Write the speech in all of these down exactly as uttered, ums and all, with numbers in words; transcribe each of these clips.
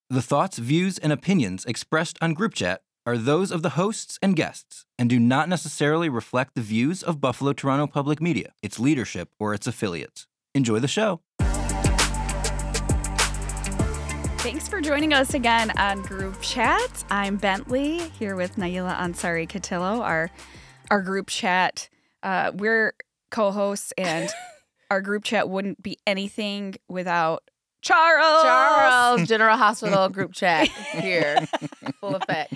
The thoughts, views, and opinions expressed on Group Chat are those of the hosts and guests and do not necessarily reflect the views of Buffalo Toronto Public Media, its leadership, or its affiliates. Enjoy the show. Thanks for joining us again on Group Chat. I'm Bentley here with Naila Ansari Katillo, our our Group Chat. Uh, we're co-hosts, and our Group Chat wouldn't be anything without Charles. Charles, General Hospital Group Chat here, full effect.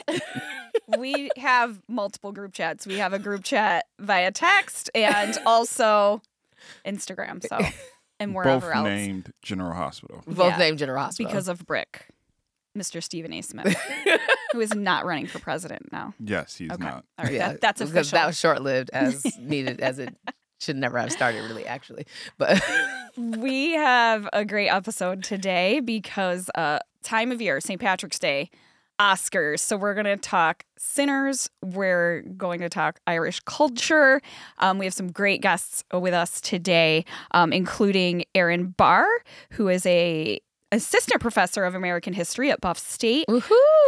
We have multiple group chats. We have a group chat via text and also Instagram. So, and wherever Both else. named General Hospital. Both Yeah, named General Hospital. Because of Brick, Mister Stephen A. Smith, who is not running for president now. Yes, he's Okay. not. All right, yeah, that, that's because official. that was short-lived, as needed as it should never have started, really, actually. But We have a great episode today because uh, time of year, Saint Patrick's Day, Oscars. So we're going to talk Sinners. We're going to talk Irish culture. Um, we have some great guests with us today, um, including Erin Barr, who is a assistant professor of American history at Buff State. woohoo!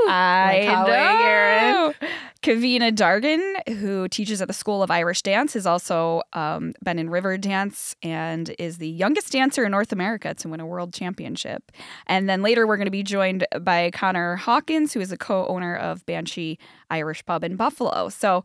I My colleague, know. Erin. Kavina Dargan, who teaches at the School of Irish Dance, has also um, been in River Dance and is the youngest dancer in North America to win a world championship. And then later we're going to be joined by Connor Hawkins, who is a co-owner of Banshee Irish Pub in Buffalo. So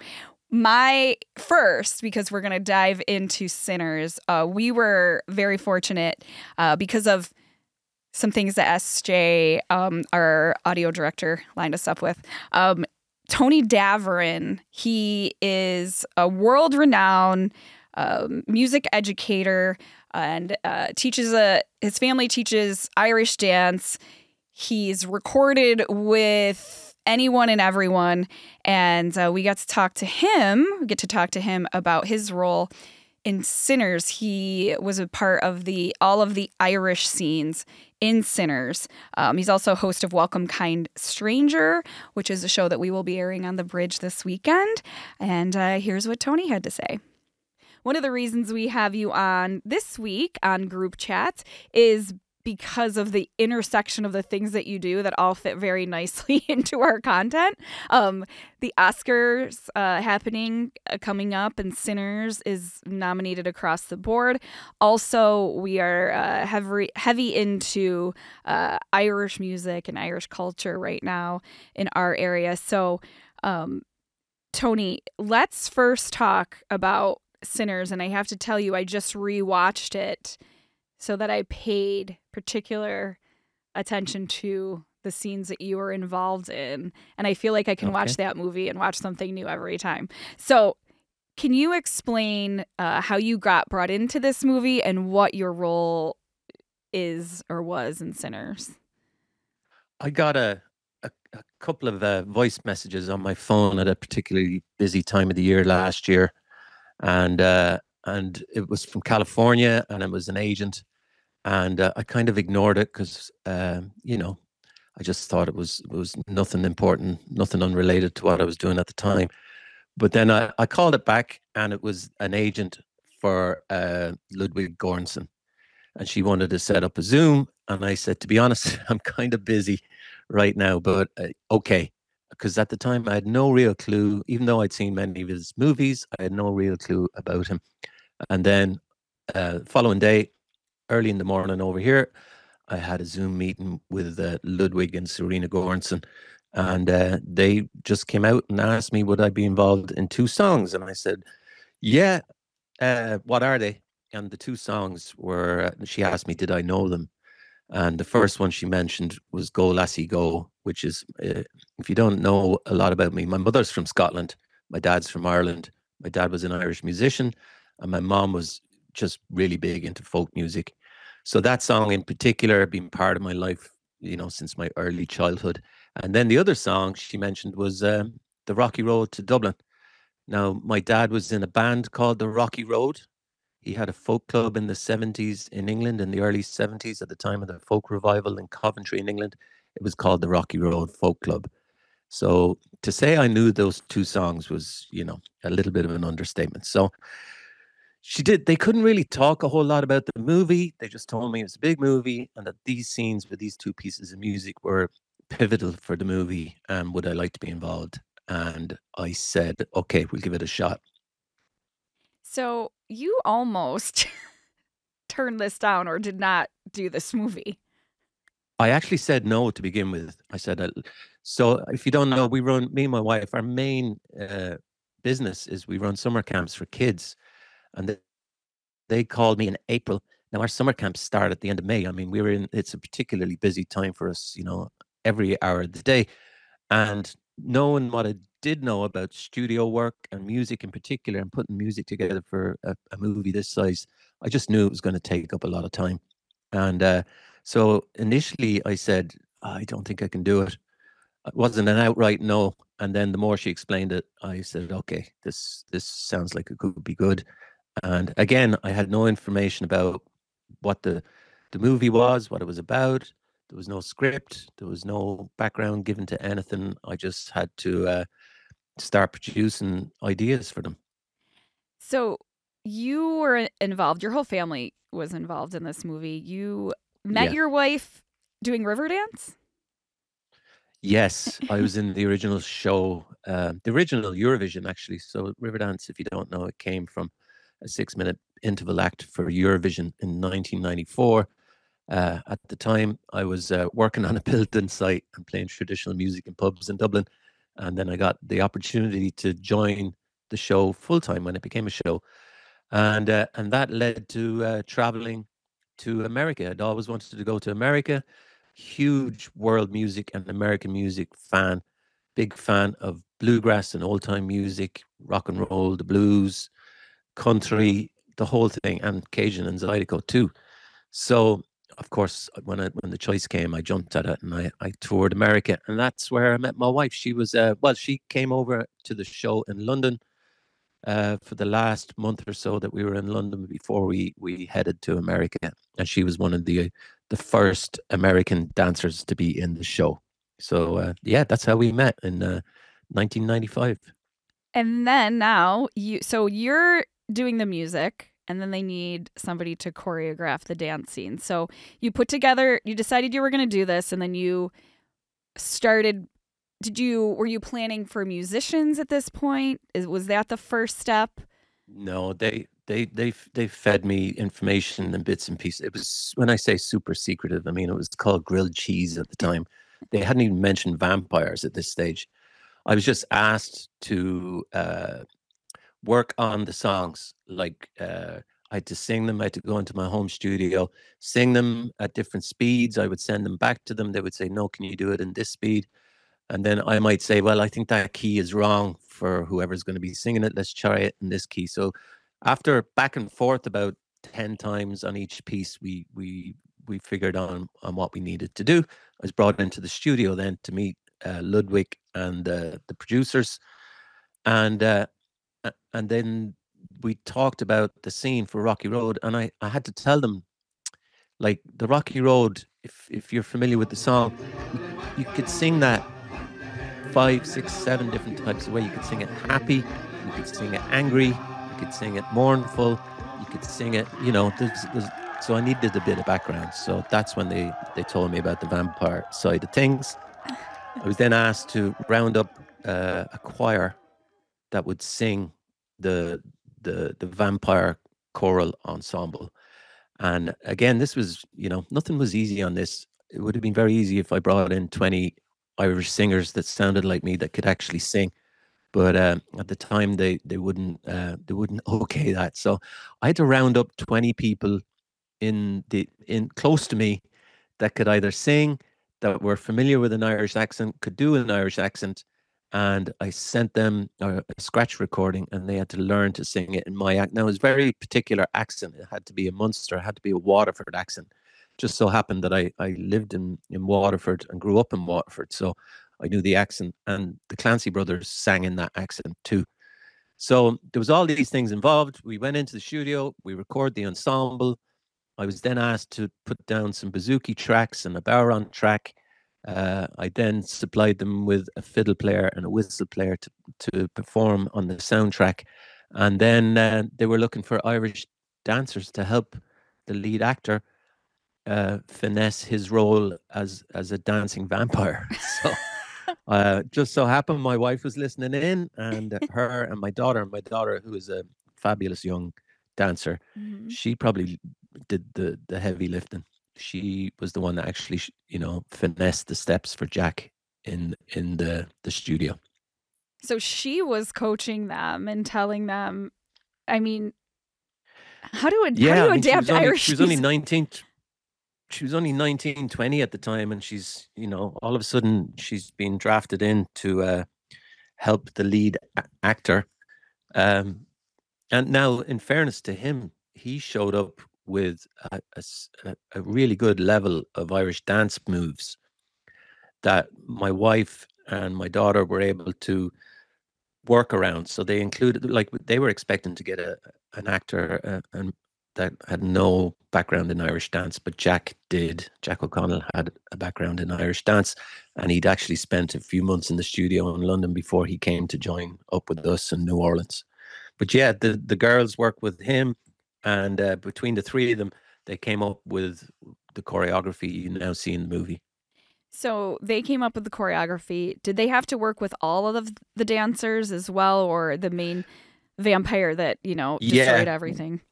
my first, because we're going to dive into Sinners, uh, we were very fortunate uh, because of some things that S J, um, our audio director, lined us up with. Um, Tony Daverin, he is a world-renowned um, music educator and uh, teaches a. His family teaches Irish dance. He's recorded with anyone and everyone, and uh, we got to talk to him. We get to talk to him about his role in Sinners. He was a part of the all of the Irish scenes in Sinners. Um, he's also host of Welcome Kind Stranger, which is a show that we will be airing on The Bridge this weekend. And uh, here's what Tony had to say. One of the reasons we have you on this week on Group Chat is because of the intersection of the things that you do that all fit very nicely into our content. Um, the Oscars uh, happening, uh, coming up, and Sinners is nominated across the board. Also, we are uh, heavy, heavy into uh, Irish music and Irish culture right now in our area. So, um, Tony, let's first talk about Sinners. And I have to tell you, I just rewatched it so that I paid particular attention to the scenes that you were involved in. And I feel like I can Okay. watch that movie and watch something new every time. So can you explain uh, how you got brought into this movie and what your role is or was in Sinners? I got a a, a couple of uh, voice messages on my phone at a particularly busy time of the year last year, and uh, and it was from California, and it was an agent, and uh, I kind of ignored it because um, you know I just thought it was it was nothing important, nothing unrelated to what I was doing at the time. But then I, I called it back, and it was an agent for uh, Ludwig Göransson, and she wanted to set up a Zoom, and I said, to be honest, I'm kind of busy right now, but uh, okay, because at the time I had no real clue, even though I'd seen many of his movies, I had no real clue about him. And then uh, following day, early in the morning over here, I had a Zoom meeting with uh, Ludwig and Serena Göransson, and uh, they just came out and asked me would I be involved in two songs, and I said, yeah, uh, what are they? And the two songs were, uh, she asked me, did I know them? And the first one she mentioned was Go Lassie Go, which is, uh, if you don't know a lot about me, my mother's from Scotland, my dad's from Ireland. My dad was an Irish musician, and my mom was just really big into folk music. So that song in particular had been part of my life, you know, since my early childhood. And then the other song she mentioned was um, The Rocky Road to Dublin. Now, my dad was in a band called The Rocky Road. He had a folk club in the seventies in England, in the early seventies, at the time of the folk revival in Coventry in England. It was called the Rocky Road Folk Club. So to say I knew those two songs was, you know, a little bit of an understatement. So she did, they couldn't really talk a whole lot about the movie. They just told me it was a big movie and that these scenes with these two pieces of music were pivotal for the movie, and would I like to be involved? And I said, okay, we'll give it a shot. So you almost turned this down or did not do this movie. I actually said no to begin with. I said, uh, so if you don't know, we run, me and my wife, our main uh, business is we run summer camps for kids. And they, they called me in April. Now, our summer camps start at the end of May. I mean, we were in, it's a particularly busy time for us, you know, every hour of the day. And knowing what I did know about studio work and music in particular, and putting music together for a, a movie this size, I just knew it was going to take up a lot of time. And uh, so initially I said, I don't think I can do it. It wasn't an outright no. And then the more she explained it, I said, okay, this this sounds like it could be good. And again, I had no information about what the the movie was, what it was about. There was no script. There was no background given to anything. I just had to uh, start producing ideas for them. So you were involved. Your whole family was involved in this movie. You met Yeah. your wife doing Riverdance? Yes, I was in the original show, uh, the original Eurovision, actually. So Riverdance, if you don't know, it came from a six-minute interval act for Eurovision in nineteen ninety-four. Uh, at the time, I was uh, working on a building site and playing traditional music in pubs in Dublin. And then I got the opportunity to join the show full-time when it became a show. And uh, and that led to uh, traveling to America. I'd always wanted to go to America. Huge world music and American music fan. Big fan of bluegrass and old time music, rock and roll, the blues, country, the whole thing, and Cajun and Zydeco too. So of course, when I, when the choice came, I jumped at it and I, I toured America, and that's where I met my wife. She was uh, well, she came over to the show in London uh, for the last month or so that we were in London before we we headed to America, and she was one of the the first American dancers to be in the show. So uh, yeah, that's how we met in uh, nineteen ninety-five. And then now you so you're doing the music and then they need somebody to choreograph the dance scene. So you put together you decided you were going to do this and then you started did you were you planning for musicians at this point? Is was that the first step? No, they they they they fed me information and bits and pieces. It was, when I say super secretive, I mean it was called grilled cheese at the time. They hadn't even mentioned vampires at this stage. I was just asked to uh, work on the songs. Like uh, I had to sing them. I had to go into my home studio, sing them at different speeds. I would send them back to them. They would say, "No, can you do it in this speed?" And then I might say, "Well, I think that key is wrong for whoever's going to be singing it. Let's try it in this key." So after back and forth about ten times on each piece, we we we figured on on what we needed to do. I was brought into the studio then to meet uh, Ludwig and uh, the producers, and uh, a- and then we talked about the scene for Rocky Road, and I I had to tell them, like, the Rocky Road. If if you're familiar with the song, you, you could sing that five, six, seven different types of way. You could sing it happy, you could sing it angry, you could sing it mournful, you could sing it, you know, there's, there's, so I needed a bit of background. So that's when they, they told me about the vampire side of things. I was then asked to round up uh, a choir that would sing the, the, the vampire choral ensemble. And again, this was, you know, nothing was easy on this. It would have been very easy if I brought in twenty Irish singers that sounded like me that could actually sing, but uh, at the time they they wouldn't uh, they wouldn't okay that. So I had to round up twenty people in the in close to me that could either sing, that were familiar with an Irish accent, could do an Irish accent, and I sent them a, a scratch recording, and they had to learn to sing it in my act. Now it was very particular accent. It had to be a Munster, it had to be a Waterford accent. Just so happened that I, I lived in, in Waterford and grew up in Waterford. So I knew the accent, and the Clancy brothers sang in that accent too. So there was all these things involved. We went into the studio, we recorded the ensemble. I was then asked to put down some bouzouki tracks and a bodhrán track. Uh, I then supplied them with a fiddle player and a whistle player to, to perform on the soundtrack. And then uh, they were looking for Irish dancers to help the lead actor uh, finesse his role as as a dancing vampire. So uh, just so happened my wife was listening in, and her and my daughter, my daughter who is a fabulous young dancer, Mhm. she probably did the the heavy lifting. She was the one that actually, sh- you know, finessed the steps for Jack in in the the studio. So she was coaching them and telling them, I mean, how do you how do Yeah, I you mean, she adapt was only she Irish was only music? nineteen. She was only nineteen, twenty at the time, and she's, you know, all of a sudden she's been drafted in to uh, help the lead a- actor. Um, and now, in fairness to him, he showed up with a, a s- a- a really good level of Irish dance moves that my wife and my daughter were able to work around. So they included, like, they were expecting to get a an actor uh, and that had no background in Irish dance, but Jack did. Jack O'Connell had a background in Irish dance, and he'd actually spent a few months in the studio in London before he came to join up with us in New Orleans. But yeah, the the girls worked with him, and uh, between the three of them, they came up with the choreography you now see in the movie. So they came up with the choreography. Did they have to work with all of the dancers as well, or the main vampire that, you know, destroyed Yeah, everything?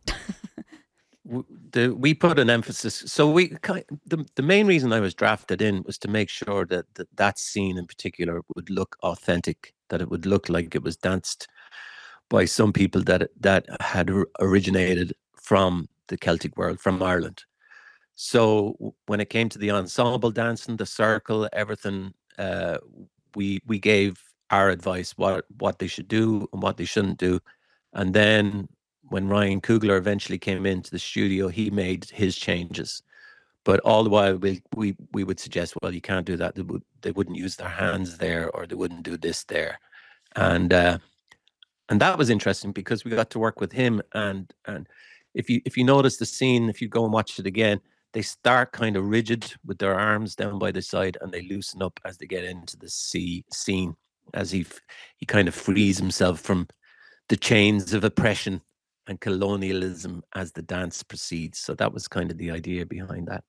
w- the we put an emphasis. So we ki- the the main reason I was drafted in was to make sure that that, that scene in particular would look authentic, that it would look like it was danced by some people that that had or- originated from the Celtic world, from Ireland. So w- when it came to the ensemble dancing, the circle, everything, uh, we we gave our advice what what they should do and what they shouldn't do, and then when Ryan Coogler eventually came into the studio, he made his changes. But all the while, we we we would suggest, well, you can't do that. They would they wouldn't use their hands there, or they wouldn't do this there, and uh, and that was interesting because we got to work with him. And and if you if you notice the scene, if you go and watch it again, they start kind of rigid with their arms down by the side, and they loosen up as they get into the sea scene, as he f- he kind of frees himself from the chains of oppression and colonialism as the dance proceeds. So that was kind of the idea behind that.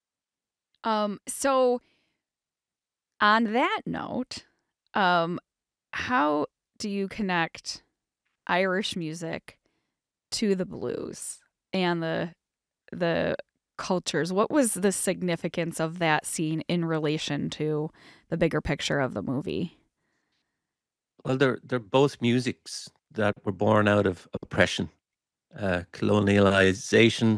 Um, so on that note, um, how do you connect Irish music to the blues and the the cultures? What was the significance of that scene in relation to the bigger picture of the movie? Well, they're they're both musics that were born out of oppression, uh, colonialization,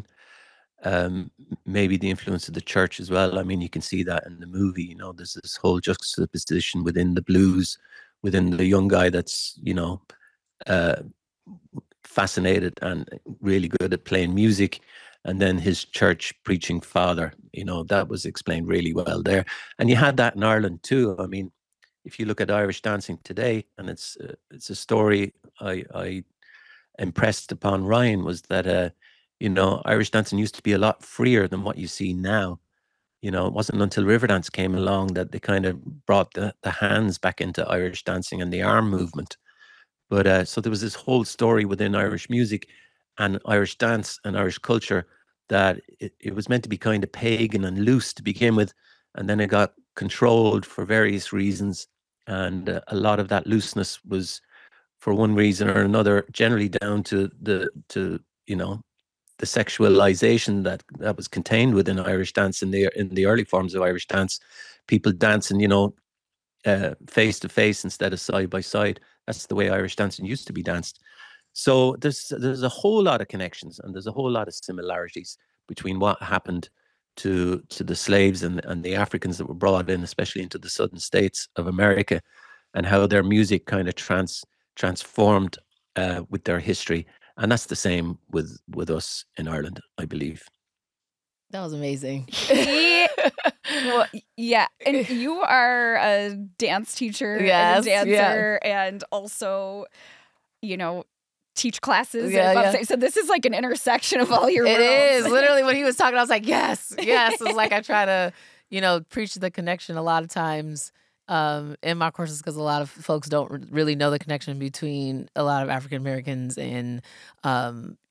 um, maybe the influence of the church as well. I mean, you can see that in the movie. You know, there's this whole juxtaposition within the blues, within the young guy that's, you know, uh, fascinated and really good at playing music, and then his church preaching father. You know, that was explained really well there. And you had that in Ireland too. I mean, if you look at Irish dancing today, and it's uh, it's a story I I impressed upon Ryan, was that uh, you know, Irish dancing used to be a lot freer than what you see now. You know, it wasn't until Riverdance came along that they kind of brought the, the hands back into Irish dancing and the arm movement. But uh, so there was this whole story within Irish music and Irish dance and Irish culture that it, it was meant to be kind of pagan and loose to begin with, and then it got controlled for various reasons. And uh, a lot of that looseness was, for one reason or another, generally down to the to you know the sexualization that that was contained within Irish dance in the in the early forms of Irish dance. People dancing, you know, uh, face to face instead of side by side. That's the way Irish dancing used to be danced. So there's there's a whole lot of connections, and there's a whole lot of similarities between what happened to to the slaves and and the Africans that were brought in, especially into the southern states of America, and how their music kind of trans transformed uh, with their history. And that's the same with with us in Ireland, I believe. That was amazing. Yeah. Well, y- yeah, and you are a dance teacher and a Yes, yeah. dancer, and also, you know, teach classes Yeah, at Bob yeah. State. So this is like an intersection of all your It is. worlds. Literally, when he was talking, I was like, yes, yes. It's like I try to, you know, preach the connection a lot of times um, in my courses because a lot of folks don't r- really know the connection between a lot of African Americans and, um,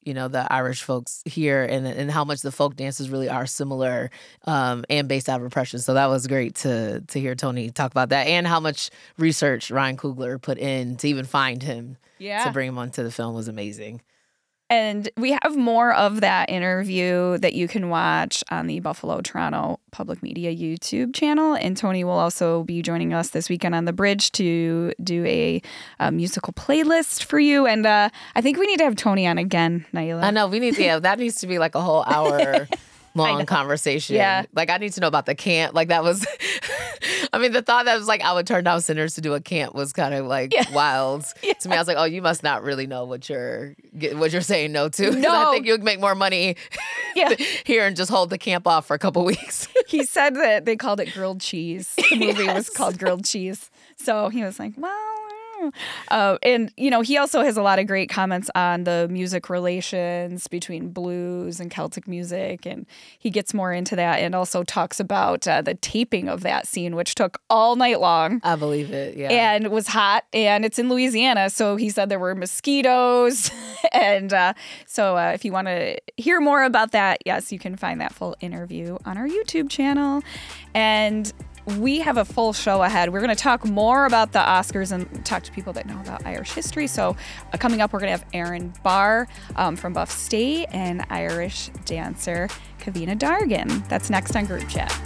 you know, the Irish folks here and and how much the folk dances really are similar um, and based out of oppression. So that was great to to hear Tony talk about that and how much research Ryan Coogler put in to even find him Yeah. to bring him onto the film was amazing. And we have more of that interview that you can watch on the Buffalo Toronto Public Media YouTube channel. And Tony will also be joining us this weekend on The Bridge to do a, a musical playlist for you. And uh, I think we need to have Tony on again, Naila. I know we need to. Yeah, that needs to be like a whole hour long conversation. Yeah. Like I need to know about the camp. Like that was. I mean, the thought that was like I would turn down Sinners to do a camp was kind of like Yeah. wild Yeah. to me. I was like, oh, you must not really know what you're get- what you're saying no to. 'Cause No. I think you would make more money Yeah. here and just hold the camp off for a couple weeks. He said that they called it grilled cheese. The movie was Yes. called Grilled Cheese. So he was like, well, I don't know. Uh, and, you know, he also has a lot of great comments on the music relations between blues and Celtic music. And he gets more into that and also talks about uh, the taping of that scene, which took all night long. I believe it. Yeah. And was hot, and it's in Louisiana. So he said there were mosquitoes. and uh, so uh, if you want to hear more about that, yes, you can find that full interview on our YouTube channel. And we have a full show ahead. We're going to talk more about the Oscars and talk to people that know about Irish history. So uh, coming up, we're going to have Erin Barr um, from Buff State and Irish dancer Kavina Dargan. That's next on Group Chat.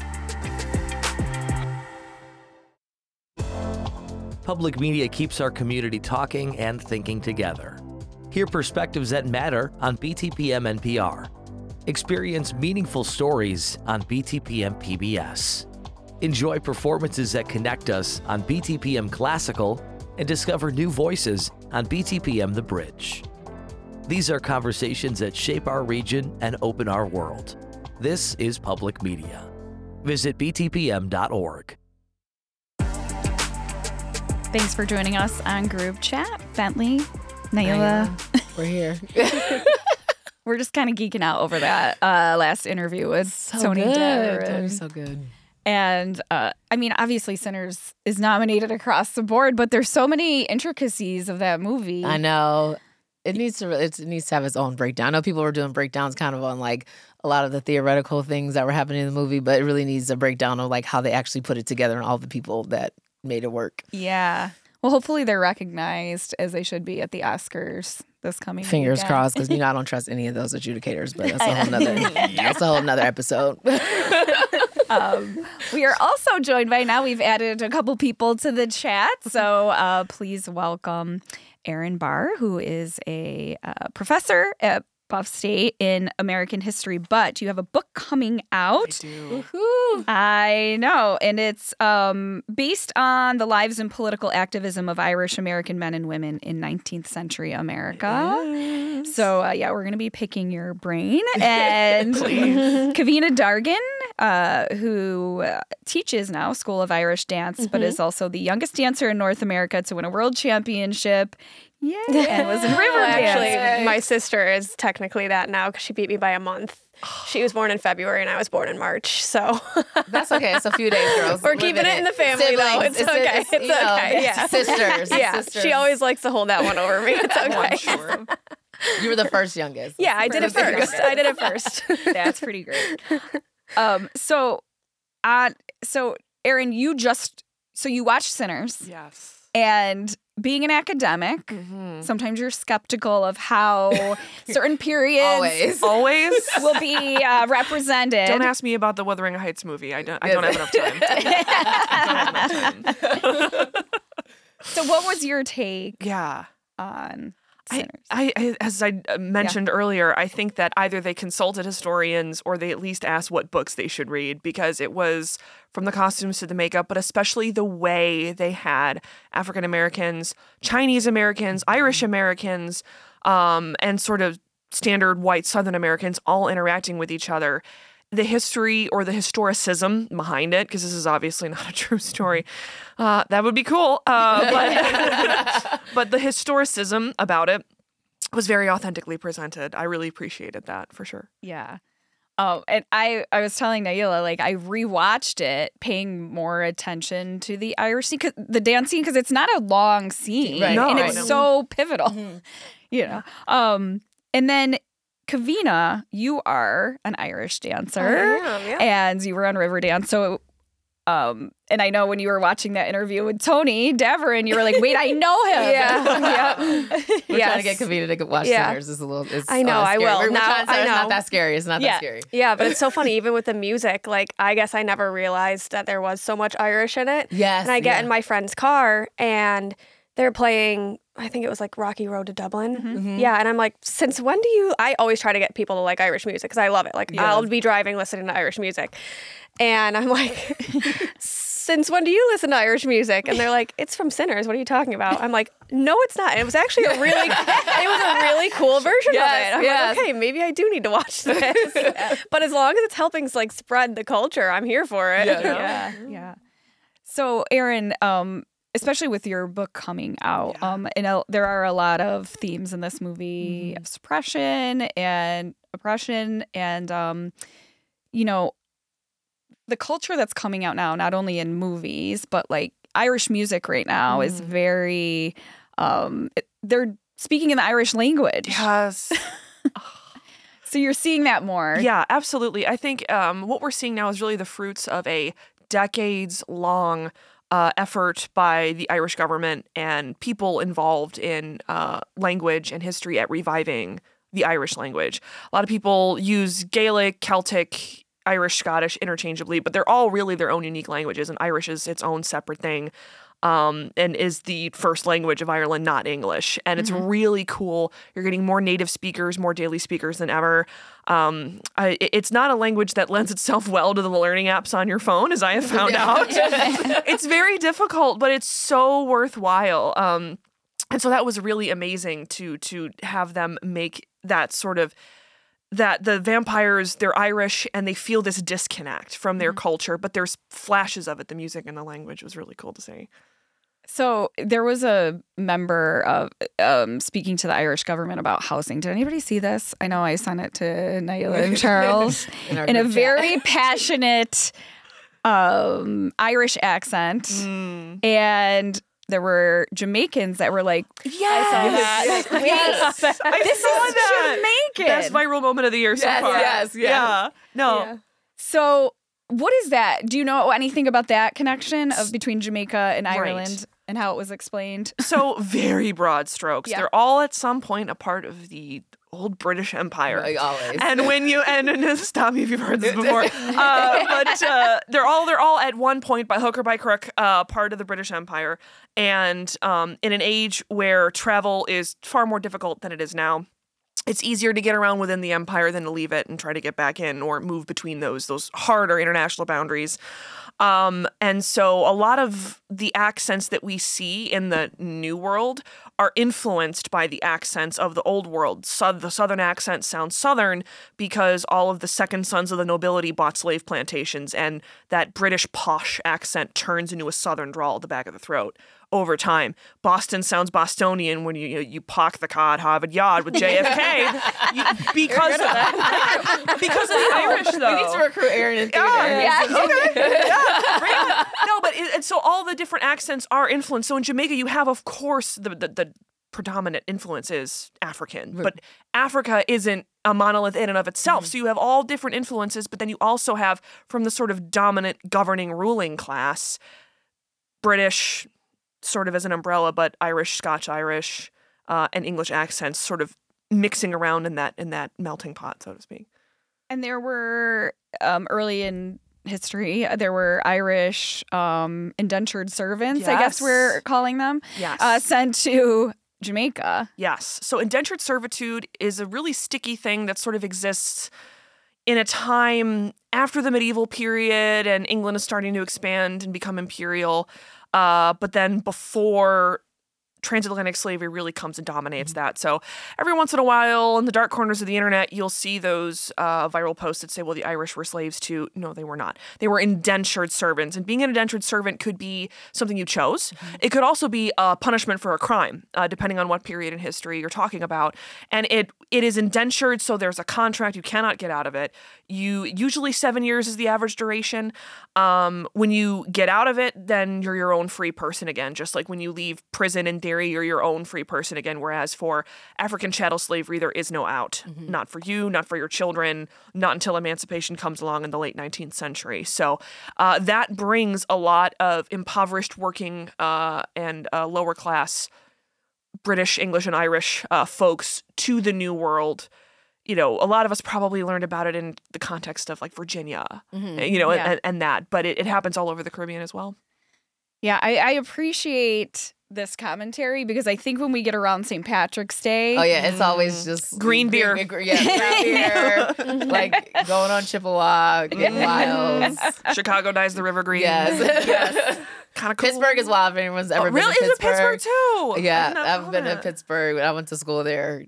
Public media keeps our community talking and thinking together. Hear perspectives that matter on B T P M N P R. Experience meaningful stories on B T P M P B S. Enjoy performances that connect us on B T P M Classical and discover new voices on B T P M The Bridge. These are conversations that shape our region and open our world. This is public media. Visit b t p m dot org. Thanks for joining us on Group Chat. Bentley, Naila. We're here. We're just kind of geeking out over that uh, last interview with So Tony good. Darren. Tony's so good. And uh, I mean, obviously, Sinners is nominated across the board, but there's so many intricacies of that movie. I know. It needs to it needs to have its own breakdown. I know people were doing breakdowns kind of on like a lot of the theoretical things that were happening in the movie, but it really needs a breakdown of like how they actually put it together and all the people that made it work. Yeah. Well, hopefully they're recognized as they should be at the Oscars this coming Fingers weekend. crossed, because you know I don't trust any of those adjudicators, but that's a whole nother that's a whole nother episode. Um, we are also joined by now. We've added a couple people to the chat, so uh, please welcome Erin Barr, who is a uh, professor at Buff State in American history. But you have a book coming out. I do. Woohoo. I know, and it's um, based on the lives and political activism of Irish American men and women in nineteenth century America. Yes. So, uh, yeah, we're going to be picking your brain. And Please. Kavina Dargan, uh, who uh, teaches now School of Irish Dance, but is also the youngest dancer in North America to win a world championship. Yay! And was in Riverdance. Actually, my sister is technically that now because she beat me by a month. She was born in February and I was born in March. So That's okay. It's a few days, girls. we're Living keeping it in the family, though. Siblings. It's okay. It's you know, okay. Yeah. Sisters. yeah, Sisters. she always likes to hold that one over me. It's okay. sure. You were the first youngest. Yeah, I did it First first. youngest. I did it first. That's pretty great. Um, so, uh, so Erin, you just so you watched Sinners, Yes. and being an academic, Mm-hmm. sometimes you're skeptical of how certain periods Always. Always. will be uh, represented. Don't ask me about the Wuthering Heights movie. I don't. I don't have enough time. I don't have enough time. So, what was your take Yeah. on I, Sinners? I, I, as I uh, mentioned earlier, I think that either they consulted historians or they at least asked what books they should read, because it was from the costumes to the makeup, but especially the way they had African Americans, Chinese Americans, Irish Americans, um, and sort of standard white Southern Americans all interacting with each other. The history or the historicism behind it, because this is obviously not a true story, uh, that would be cool. Uh, but, but the historicism about it was very authentically presented. I really appreciated that for sure. Yeah. Oh, and I, I was telling Naila, like, I rewatched it, paying more attention to the Irish scene, 'cause, the dance scene, because it's not a long scene, Right. No, and I it's know. so pivotal, Mhm. you know. Um, and then Kavina, you are an Irish dancer, I am, yeah. and you were on Riverdance. So, um, and I know when you were watching that interview with Tony Daverin, you were like, "Wait, I know him." Yeah. We're Yes. trying to get Kavita to watch Yeah. Sinners. It's a little. It's, I know, uh, I scary. will. We're, we're Now, trying to say I it's not know. that scary. It's not Yeah. that scary. Yeah, but it's so funny, even with the music, like, I guess I never realized that there was so much Irish in it. Yes. And I get yeah. in my friend's car, and they're playing, I think it was like Rocky Road to Dublin. Mhm. Yeah, and I'm like, since when do you, I always try to get people to like Irish music because I love it. Like, Yeah. I'll be driving listening to Irish music. And I'm like, since when do you listen to Irish music? And they're like, it's from Sinners. What are you talking about? I'm like, no, it's not. And it was actually a really, it was a really cool version Yes, of it. I'm yes. like, okay, maybe I do need to watch this. But as long as it's helping like spread the culture, I'm here for it. Yeah. yeah, yeah. So, Erin, um, especially with your book coming out, Yeah. um, and a, there are a lot of themes in this movie of suppression and oppression, and um, you know, the culture that's coming out now, not only in movies, but like Irish music right now is very, um, it- they're speaking in the Irish language. Yes. So you're seeing that more. Yeah, absolutely. I think um, what we're seeing now is really the fruits of a decades long uh, effort by the Irish government and people involved in uh, language and history at reviving the Irish language. A lot of people use Gaelic, Celtic, Irish, Scottish interchangeably, but they're all really their own unique languages, and Irish is its own separate thing. Um, and is the first language of Ireland, not English. And it's really cool. You're getting more native speakers, more daily speakers than ever. Um, I, it- it's not a language that lends itself well to the learning apps on your phone, as I have found out. It's very difficult, but it's so worthwhile. Um, and so that was really amazing to to have them make that sort of that the vampires, they're Irish and they feel this disconnect from their culture, but there's flashes of it. The music and the language was really cool to see. So there was a member of um, speaking to the Irish government about housing. Did anybody see this? I know I sent it to Naila and Charles In our in a group chat. very passionate um, Irish accent, Mm. and there were Jamaicans that were like, Yes, Wait, yes. I this saw is that. Jamaican. Best viral moment of the year so Yes, far. yes, yes. Yeah. No. Yeah. So what is that? Do you know anything about that connection of between Jamaica and Right. Ireland and how it was explained? So very broad strokes. Yeah. They're all at some point a part of the old British Empire. Like always. And when you and, and stop me if you've heard this before, uh, but uh, they're all they're all at one point by hook or by crook uh, part of the British Empire, and um, in an age where travel is far more difficult than it is now. It's easier to get around within the empire than to leave it and try to get back in or move between those those harder international boundaries. Um, and so a lot of the accents that we see in the New World are influenced by the accents of the Old World. So the Southern accent sounds Southern because all of the second sons of the nobility bought slave plantations, and that British posh accent turns into a Southern drawl at the back of the throat over time. Boston sounds Bostonian when you you, you pock the cod Harvard Yard with J F K you, because because of the Irish though. We need to recruit Erin in theater. Yeah, okay. Yeah, bring it. No, but it, and so all the different accents are influenced. So in Jamaica, you have, of course, the the, the predominant influence is African, but Africa isn't a monolith in and of itself. So you have all different influences, but then you also have from the sort of dominant governing ruling class, British, sort of as an umbrella, but Irish, Scotch, Irish, uh, and English accents sort of mixing around in that in that melting pot, so to speak. And there were um, early in history, there were Irish um, indentured servants, I guess Yes. we're calling them, Yes. uh, sent to Jamaica. Yes. So indentured servitude is a really sticky thing that sort of exists in a time after the medieval period and England is starting to expand and become imperial. Uh, but then before transatlantic slavery really comes and dominates that. So every once in a while in the dark corners of the internet, you'll see those uh, viral posts that say, well, the Irish were slaves too. No, they were not. They were indentured servants. And being an indentured servant could be something you chose. It could also be a punishment for a crime, uh, depending on what period in history you're talking about. And it it is indentured, so there's a contract. You cannot get out of it. you usually seven years is the average duration. Um, when you get out of it, then you're your own free person again. Just like when you leave prison in Derry, you're your own free person again. Whereas for African chattel slavery, there is no out. Mm-hmm. Not for you, not for your children, not until emancipation comes along in the late nineteenth century. So uh, that brings a lot of impoverished working uh, and uh, lower class British, English, and Irish uh, folks to the New World. You know, a lot of us probably learned about it in the context of like Virginia, mm-hmm. you know, yeah. and, and that, but it, it happens all over the Caribbean as well. Yeah, I, I appreciate this commentary because I think when we get around Saint Patrick's Day, oh yeah, it's always just green beer, green, green, yeah, green beer, like going on Chippewa, getting wild. Chicago dyes the river green. Yes, yes. Kind of cool. Pittsburgh is wild. If anyone's ever oh, been really? to Pittsburgh, is it Pittsburgh too? Yeah, I've been that. to Pittsburgh. I went to school there.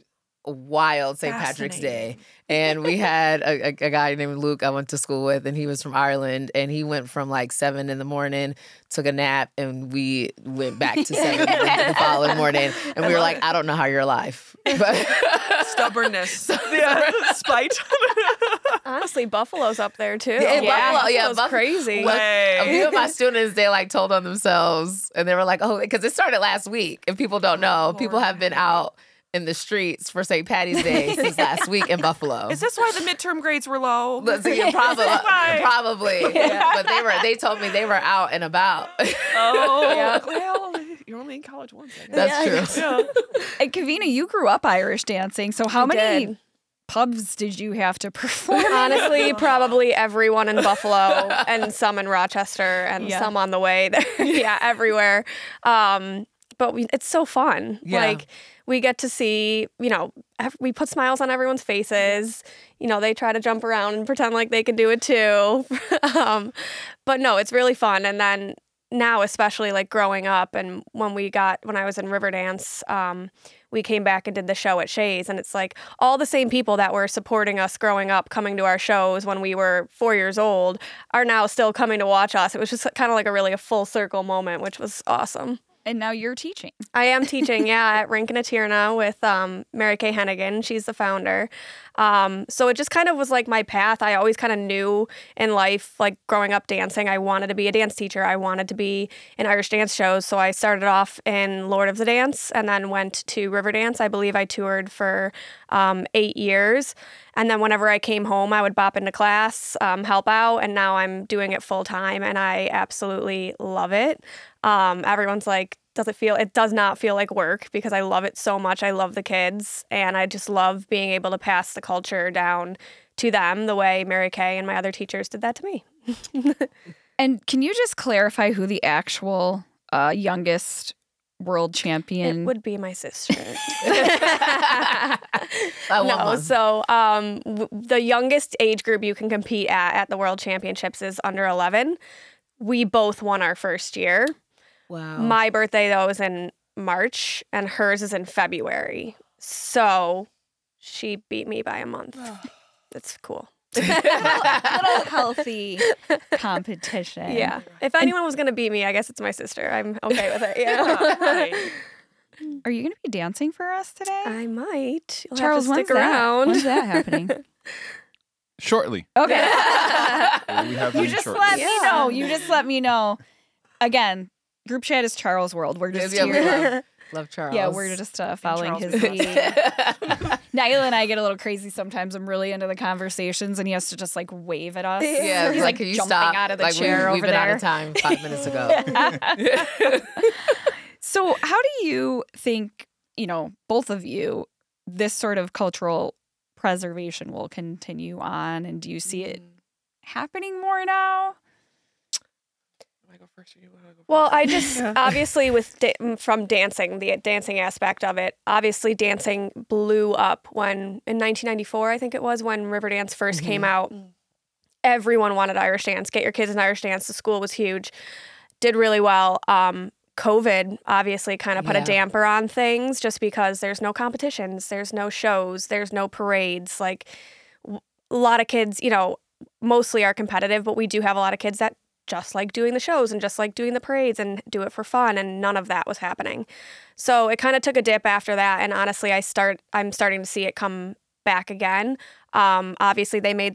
Wild Saint Patrick's Day, and we had a, a, a guy named Luke I went to school with, and he was from Ireland, and he went from like seven in the morning, took a nap, and we went back to seven the, the following morning, and we were like, I don't know how you're alive. But stubbornness, yeah, spite. Honestly, Buffalo's up there too. Yeah, yeah Buffalo, yeah, Buffalo's Buff- crazy. Way. A few of my students, they like told on themselves, and they were like, oh, because it started last week, and people don't know. People have been out in the streets for Saint Patty's Day since last week in Buffalo. Is this why the midterm grades were low? Let's see, probably, probably. Yeah. But they were. They told me they were out and about. Oh, yeah. Well, you're only in college once. That's yeah, true. Yeah. And Kavina, you grew up Irish dancing, so how I many did. pubs did you have to perform? Honestly, probably everyone in Buffalo and some in Rochester and yeah. some on the way there. yeah, everywhere. Um, but we, it's so fun. Yeah. Like, we get to see, you know, we put smiles on everyone's faces. You know, they try to jump around and pretend like they can do it too. um, but no, it's really fun. And then now, especially like growing up and when we got, when I was in Riverdance, um, we came back and did the show at Shays. And it's like all the same people that were supporting us growing up, coming to our shows when we were four years old, are now still coming to watch us. It was just kind of like a really a full circle moment, which was awesome. And now you're teaching. I am teaching, yeah, at Rincon Atirna with um, Mary Kay Hennigan. She's the founder. Um, so it just kind of was like my path. I always kind of knew in life, like growing up dancing, I wanted to be a dance teacher. I wanted to be in Irish dance shows. So I started off in Lord of the Dance and then went to Riverdance. I believe I toured for um, eight years. And then whenever I came home, I would bop into class, um, help out, and now I'm doing it full time, and I absolutely love it. Um, everyone's like, does it feel, it does not feel like work because I love it so much. I love the kids, and I just love being able to pass the culture down to them the way Mary Kay and my other teachers did that to me. And can you just clarify who the actual uh, youngest world champion? It would be my sister. I want no, one. so um, w- the youngest age group you can compete at at the World Championships is under eleven. We both won our first year. Wow. My birthday, though, is in March, and hers is in February. So she beat me by a month. That's cool. little, little healthy competition. Yeah. If anyone was going to beat me, I guess it's my sister. I'm okay with it. Yeah. Right. Are you going to be dancing for us today? I might. You'll Charles, have to when's stick around. that? When's that happening? Shortly. Okay. We have You them just shortly. let me Yeah. know. You just let me know. Again, group chat is Charles' world. We're just Yeah, we here. love, love Charles. Yeah, we're just uh, following Charles his is lead. Naila and I get a little crazy sometimes. I'm really into the conversations, and he has to just like wave at us. Yeah, he's it's like, like, can you jumping stop? out of the like, chair we, over we've been there. out of time five minutes ago. So, how do you think, you know, both of you, this sort of cultural preservation will continue on, and do you see it happening more now? I go first or you want to go first? Well, I just obviously with da- from dancing, the dancing aspect of it, obviously dancing blew up when in nineteen ninety-four, I think it was, when Riverdance first came out. Everyone wanted Irish dance. Get your kids in Irish dance. The school was huge. Did really well. Um, COVID obviously kind of put Yeah. a damper on things just because there's no competitions, there's no shows, there's no parades. Like w- a lot of kids, you know, mostly are competitive, but we do have a lot of kids that just like doing the shows and just like doing the parades and do it for fun, and none of that was happening. So it kind of took a dip after that, and honestly, I start I'm starting to see it come back again. Um, obviously, they made that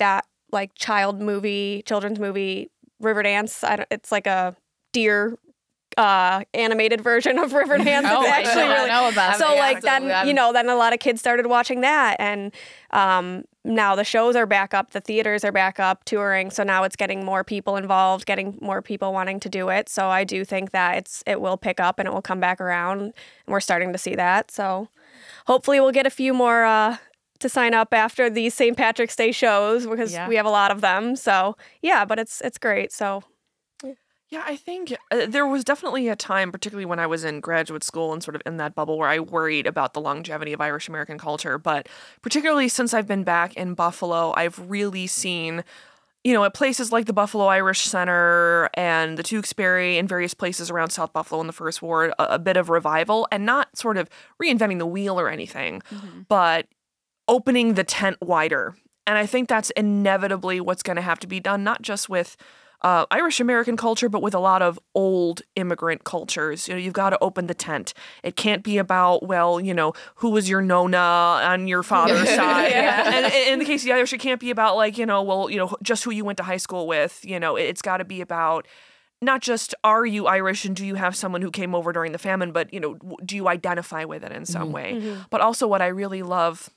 like child movie, children's movie, Riverdance. I don't, it's like a deer uh, animated version of Riverdance. Oh, It's I actually know, I really know about so it. like Yeah, so then I'm- you know then a lot of kids started watching that, and um, now the shows are back up, the theaters are back up, touring. So now it's getting more people involved, getting more people wanting to do it. So I do think that it's it will pick up and it will come back around, and we're starting to see that. So hopefully we'll get a few more uh, to sign up after these Saint Patrick's Day shows, because Yeah. we have a lot of them. So yeah, but it's it's great. So Yeah, I think uh, there was definitely a time, particularly when I was in graduate school and sort of in that bubble, where I worried about the longevity of Irish American culture. But particularly since I've been back in Buffalo, I've really seen, you know, at places like the Buffalo Irish Center and the Tewksbury and various places around South Buffalo in the First Ward, a, a bit of revival, and not sort of reinventing the wheel or anything, but opening the tent wider. And I think that's inevitably what's going to have to be done, not just with uh, Irish American culture, but with a lot of old immigrant cultures. You know, you've got to open the tent. It can't be about, well, you know, who was your Nona on your father's side. Yeah. And in the case of the Irish, it can't be about like, you know, well, you know, just who you went to high school with. You know, it's got to be about not just are you Irish and do you have someone who came over during the famine, but, you know, w- do you identify with it in some way? But also what I really love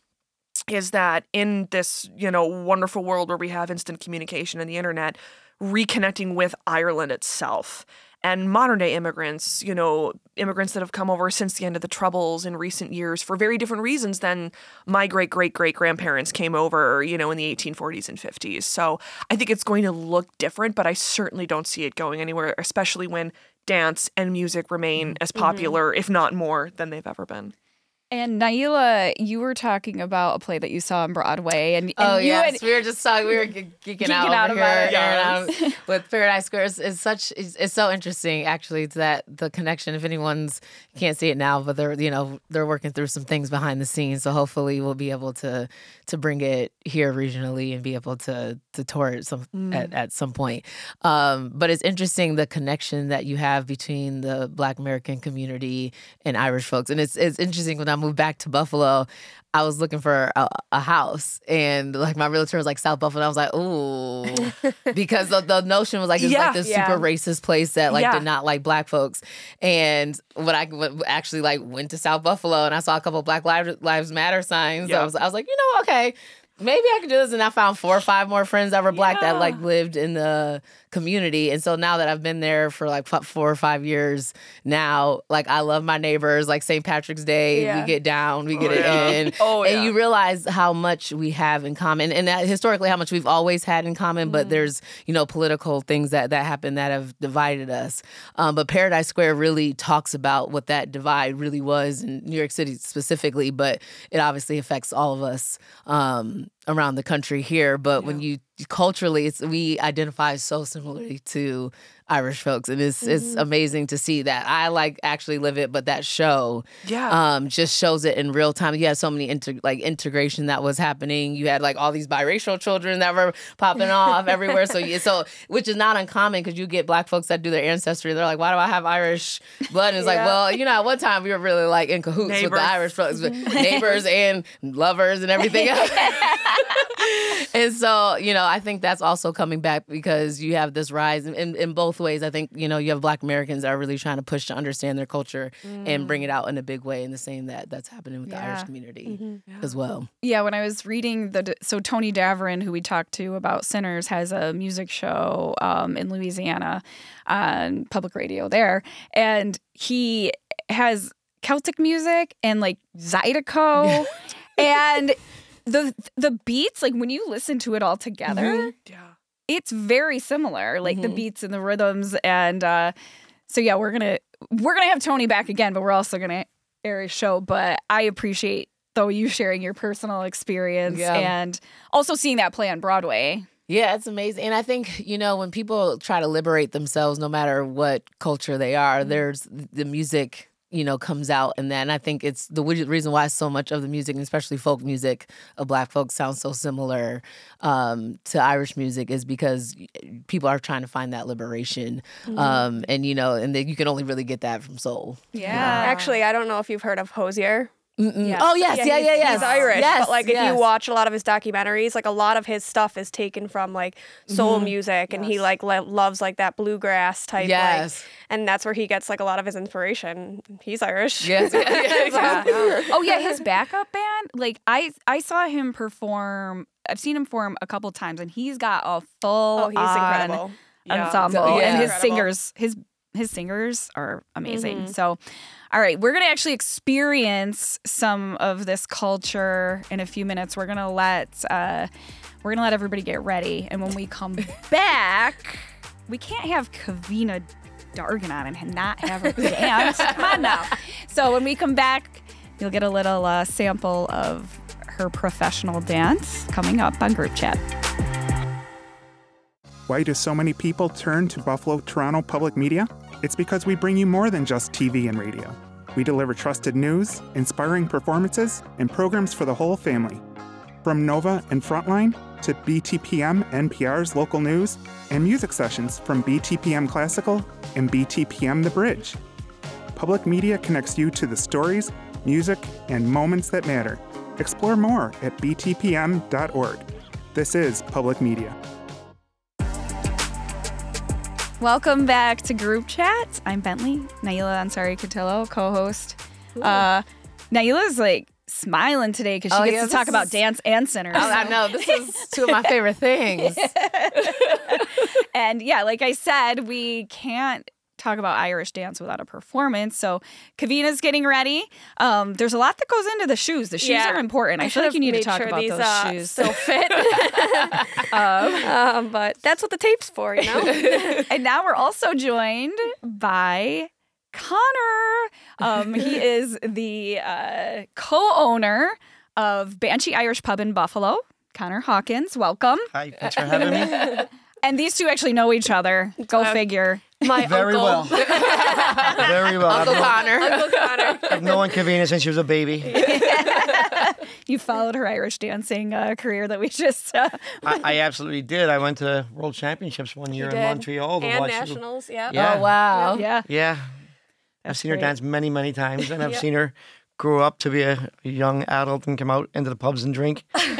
is that in this, you know, wonderful world where we have instant communication and the internet, reconnecting with Ireland itself and modern day immigrants, you know, immigrants that have come over since the end of the Troubles in recent years for very different reasons than my great great great grandparents came over, you know, in the eighteen forties and fifties. So I think it's going to look different, but I certainly don't see it going anywhere, especially when dance and music remain as popular, if not more, than they've ever been. And Naila, you were talking about a play that you saw on Broadway, and, and Oh you yes, had, we were just talking. We were ge- geeking, Geeking out, out over about here, it. and, um, with Paradise Square. It's, it's such. It's, it's so interesting, actually, to that the connection. If anyone's can't see it now, but they're you know they're working through some things behind the scenes. So hopefully we'll be able to to bring it here regionally and be able to to tour it some at, at some point. Um, but it's interesting the connection that you have between the Black American community and Irish folks, and it's it's interesting when I moved back to Buffalo. I was looking for a, a house, and like my realtor was like South Buffalo. And I was like, ooh, because the, the notion was like it's Yeah. like this Yeah. super racist place that like Yeah. did not like Black folks. And when I w- actually like went to South Buffalo and I saw a couple of Black Lives, Lives Matter signs, Yeah. I was I was like, you know, okay. Maybe I could do this, and I found four or five more friends that were Black that Yeah. like lived in the community, and so now that I've been there for like f- four or five years now, like I love my neighbors. Like Saint Patrick's Day, Yeah. we get down, we get Oh, it yeah. in, Oh, and yeah. you realize how much we have in common, and that historically how much we've always had in common. But there's you know political things that that happen that have divided us. Um, but Paradise Square really talks about what that divide really was in New York City specifically, but it obviously affects all of us. Um, around the country here, but when you culturally, it's we identify so similarly to Irish folks, and it's it's amazing to see that. I like actually live it, but that show, Yeah. um, just shows it in real time. You had so many inter- like integration that was happening. You had like all these biracial children that were popping off everywhere. So you, so which is not uncommon because you get Black folks that do their ancestry. They're like, why do I have Irish blood? And it's like, Yeah. well, you know, at one time we were really like in cahoots with Neighbors. the Irish folks, but neighbors and lovers and everything else. And so, you know, I think that's also coming back because you have this rise in, in, in both ways. I think, you know, you have Black Americans that are really trying to push to understand their culture and bring it out in a big way, in the same that that's happening with the Yeah. Irish community as well. yeah, when I was reading the so Tony Davern, who we talked to about Sinners, has a music show um, in Louisiana on public radio there, and he has Celtic music and like Zydeco, and the the beats, like when you listen to it all together, Yeah. it's very similar, like the beats and the rhythms, and uh, so yeah, we're gonna we're gonna have Tony back again, but we're also gonna air his show. But I appreciate though you sharing your personal experience Yeah. and also seeing that play on Broadway. Yeah, it's amazing. And I think, you know, when people try to liberate themselves, no matter what culture they are, there's the music, you know, comes out in that. And I think it's the w- reason why so much of the music, and especially folk music of Black folks, sounds so similar um, to Irish music is because people are trying to find that liberation. Um, and, you know, and then you can only really get that from soul. Yeah. Actually, I don't know if you've heard of Hosier. Yes. Oh, yes. Yeah, he's- yeah, yes. He's Irish. Yes, but like if yes. you watch a lot of his documentaries, like a lot of his stuff is taken from like soul Mm-hmm. music, and he Yes. like lo- loves like that bluegrass type. Yes. Like, and that's where he gets like a lot of his inspiration. He's Irish. Yes. Yeah. Oh yeah, his backup band. Like I, I saw him perform. I've seen him perform a couple times, and he's got a full Oh, he's on incredible. Yeah. ensemble, Yeah. and his Incredible. singers, his his singers are amazing. Mhm. So, all right, we're gonna actually experience some of this culture in a few minutes. We're gonna let uh, we're gonna let everybody get ready, and when we come back, we can't have Kavina Dargan on and not have her dance. Come on now. So when we come back, you'll get a little uh, sample of her professional dance coming up on Group Chat. Why do so many people turn to Buffalo Toronto Public Media? It's because we bring you more than just T V and radio. We deliver trusted news, inspiring performances, and programs for the whole family. From Nova and Frontline to B T P M N P R's local news and music sessions from B T P M Classical and B T P M The Bridge. Public Media connects you to the stories, music, and moments that matter. Explore more at b t p m dot org. This is Public Media. Welcome back to Group Chat. I'm Bentley, Naila Ansari Cotillo, co-host. Uh, Naila's like smiling today because she Oh, gets yeah, to talk this about is- dance and sinners. Oh, I know. This is two of my favorite things. And yeah, like I said, we can't talk about Irish dance without a performance. So Kavina's getting ready. Um, there's a lot that goes into the shoes. The shoes Yeah. are important. I, feel like should've you need to made talk sure about these, those uh, shoes. still fit. Um, um, but that's what the tape's for, you know. and now we're also joined by Connor. Um, he is the uh, co-owner of Banshee Irish Pub in Buffalo. Connor Hawkins, welcome. Hi, thanks for having me. And these two actually know each other. Go Uh, figure. My Very uncle. well. Very well. Uncle I've, known, Connor. Uncle Connor. I've known Kavina since she was a baby. You followed her Irish dancing uh, career that we just. Uh, I, I absolutely did. I went to World Championships one year in did. Montreal to And watch you. nationals, yeah. Yeah. Oh, wow. yeah. Yeah. I've That's seen her great. dance many, many times, and I've Yeah. seen her grow up to be a, a young adult and come out into the pubs and drink. And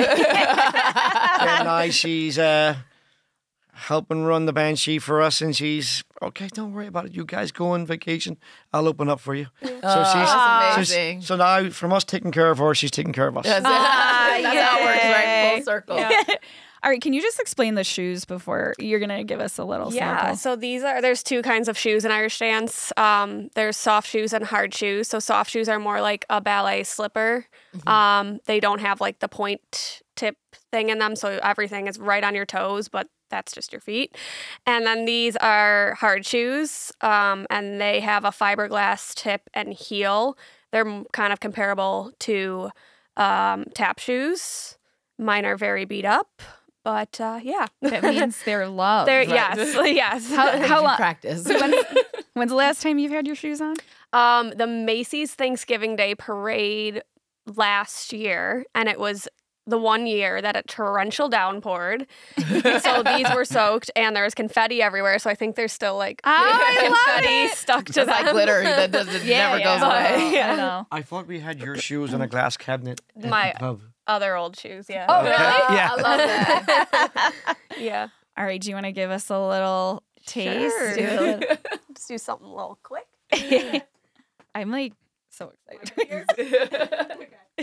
now she's uh, helping run the Banshee for us, and she's okay. Don't worry about it. You guys go on vacation. I'll open up for you. So Oh, that's so she- amazing. So, now, from us taking care of her, she's taking care of us. That's, that's how it works, right? yay. Full circle. All right, can you just explain the shoes before you're gonna give us a little Yeah, sample? so these are there's two kinds of shoes in Irish dance. Um, there's soft shoes and hard shoes. So soft shoes are more like a ballet slipper. Um, they don't have like the point tip thing in them, so everything is right on your toes, but that's just your feet. And then these are hard shoes, um, and they have a fiberglass tip and heel. They're m- kind of comparable to um, tap shoes. Mine are very beat up, but uh, yeah. That means they're loved. They're, right? yes, yes. How, How how long? practice? When's, when's the last time you've had your shoes on? Um, the Macy's Thanksgiving Day parade last year, and it was the one year that a torrential downpoured. So these were soaked, and there was confetti everywhere. So I think there's still like Oh, I love confetti it. stuck to Just them. like glitter that does, it never goes away. I know. I thought we had your shoes in a glass cabinet at My- the pub. Other old shoes, yeah. Oh, really? Yeah. I love that. Yeah. All right, do you want to give us a little taste? Sure. Do a little- Let's do something a little quick. I'm like so excited.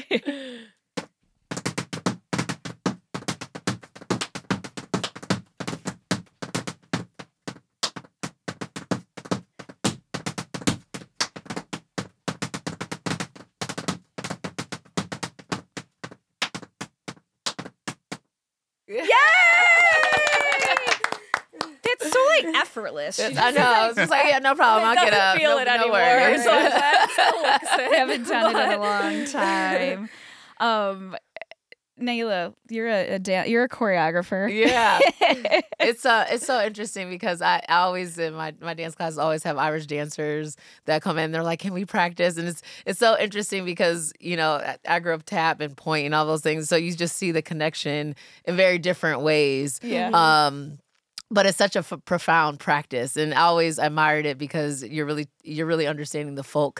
It's so like effortless. She I know. It's just like, yeah, no problem. I'll get Doesn't up. feel no, it no anymore. worries. So that still looks it. I haven't done it in a long time. Um, Naila, you're a, a dan- you're a choreographer. Yeah. It's uh it's so interesting because I, I always in my, my dance classes always have Irish dancers that come in. They're like, can we practice? And it's it's so interesting because, you know, I, I grew up tap and point and all those things. So you just see the connection in very different ways. Yeah. Um but it's such a f- profound practice, and I always admired it because you're really you're really understanding the folk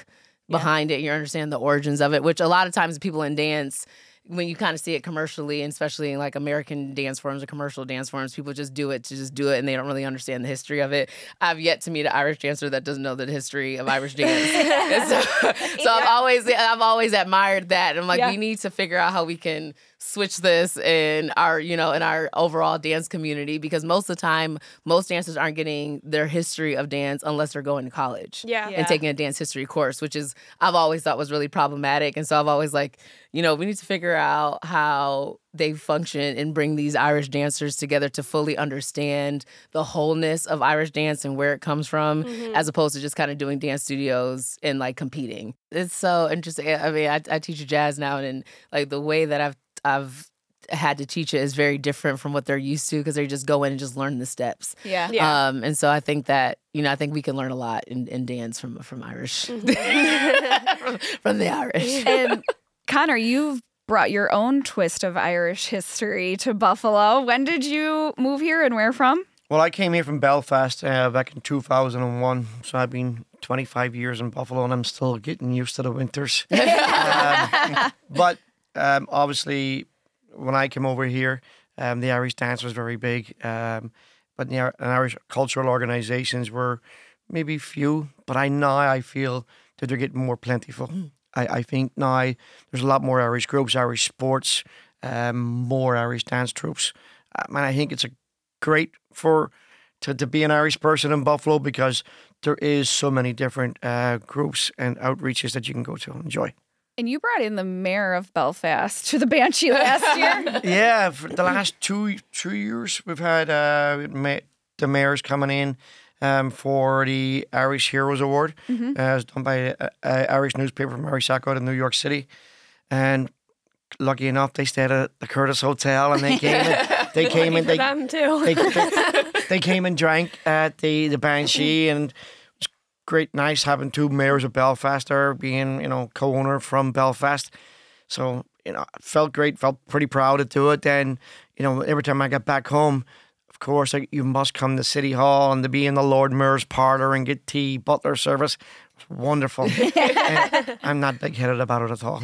behind it. You understand the origins of it, which a lot of times people in dance, when you kind of see it commercially, and especially in like American dance forms or commercial dance forms, people just do it to just do it and they don't really understand the history of it. I've yet to meet an Irish dancer that doesn't know the history of Irish dance. And so so yeah. I've always I've always admired that. And I'm like, yeah. we need to figure out how we can switch this in our, you know, in our overall dance community, because most of the time, most dancers aren't getting their history of dance unless they're going to college yeah. and taking a dance history course, which is, I've always thought was really problematic. And so I've always like, you know, we need to figure out how they function and bring these Irish dancers together to fully understand the wholeness of Irish dance and where it comes from, mm-hmm. as opposed to just kind of doing dance studios and like competing. It's so interesting. I mean, I, I teach jazz now, and like the way that I've I've had to teach it is very different from what they're used to, because they just go in and just learn the steps. Yeah. yeah. Um, and so I think that, you know, I think we can learn a lot in, in dance from from Irish, Mm-hmm. from, from the Irish. And Connor, you've brought your own twist of Irish history to Buffalo. When did you move here and where from? Well, I came here from Belfast uh, back in two thousand one, so I've been twenty-five years in Buffalo, and I'm still getting used to the winters. um, but um, obviously, when I came over here, um, the Irish dance was very big, um, but the Irish cultural organisations were maybe few. But I now I feel that they're getting more plentiful. Mm. I, I think now there's a lot more Irish groups, Irish sports, um, more Irish dance troops, um, and I think it's a great for to, to be an Irish person in Buffalo, because there is so many different uh, groups and outreaches that you can go to and enjoy. And you brought in the mayor of Belfast to the Banshee last year. Yeah, for the last two two years we've had uh, the mayors coming in um, for the Irish Heroes Award. Mm-hmm. Uh, it was done by an Irish newspaper from Irish Echo in New York City, and lucky enough they stayed at the Curtis Hotel, and they came in. They came in. They, them too. they, they, they came and drank at the the Banshee, and it's great, nice having two mayors of Belfast there, being, you know, co-owner from Belfast. So, you know, it felt great, felt pretty proud to do it. Then, you know, every time I got back home, of course, like, you must come to City Hall and to be in the Lord Mayor's parlour and get tea, butler service. It was wonderful. And I'm not big-headed about it at all.